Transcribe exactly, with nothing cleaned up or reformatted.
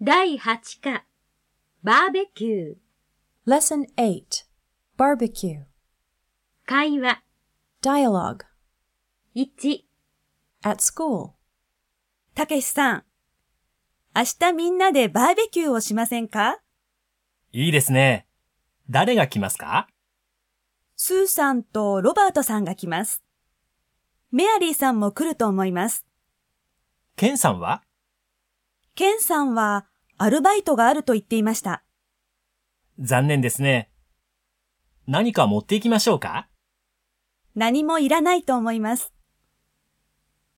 だいはち課、バーベキュー。 Lesson eight. Barbecue. 会話。 Dialogue. いち、 At school. たけしさん、明日みんなでバーベキューをしませんか？ いいですね。誰が来ますか？ スーさんとロバートさんが来ます。メアリーさんも来ると思います。 ケンさんは？ ケンさんはアルバイトがあると言っていました。 残念ですね。何か持っていきましょうか？ 何もいらないと思います。